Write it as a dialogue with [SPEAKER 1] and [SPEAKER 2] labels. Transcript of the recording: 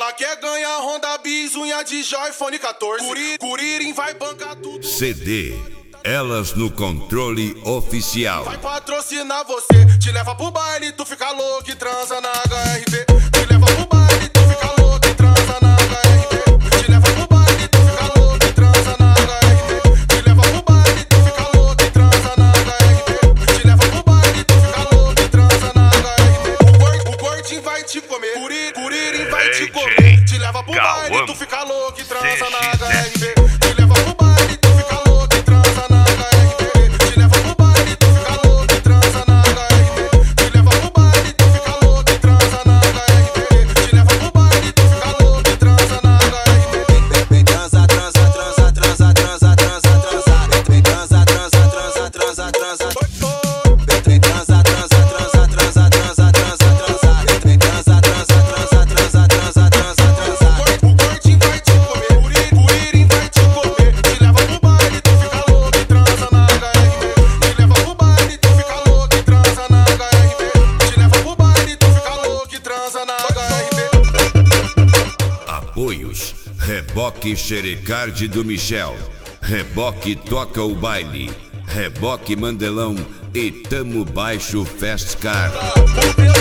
[SPEAKER 1] Ela quer ganhar Honda Bis, unha de joia, iPhone 14. Curirim vai bancar tudo.
[SPEAKER 2] CD Elas no Controle Oficial.
[SPEAKER 1] Vai patrocinar você, te leva pro baile, tu fica louco e transa na HRV. Te leva pro baile, tu fica louco e transa na HRV. Te leva pro baile, tu fica louco e transa na HRV. Te leva pro baile, tu fica louco e transa na HRV. Te leva pro baile, tu fica louco e transa na HRV. O gordinho vai te comer, Curirim vai te comer. Te leva pro baile, tu fica louco e transa na HRV. Te leva pro baile, tu fica louco e transa na HRV. Te leva pro baile, tu fica louco e transa na HRV. Te leva pro baile, tu fica louco e transa na HRV. Te leva pro baile, tu fica louco e transa na HRV.
[SPEAKER 3] Vem transa, transa, transa, transa, transa, transa, transa. Vem transa, transa, transa, transa, transa. Vem transa, transa, transa, transa, transa, transa, transa. Vem transa, transa, transa, transa, transa, transa, transa.
[SPEAKER 1] O gordinho vai te comer, Curirim vai te comer. Te leva pro baile, tu fica louco e transa na HRV. Te leva pro baile, tu fica louco e transa na HRV. Te leva pro baile, tu fica louco e transa na HRV.
[SPEAKER 2] Apoios: Reboque Xerecard do Michel, Reboque Toca o Baile, Reboque Mandelão e Tamo Baixo Fast Car.
[SPEAKER 1] O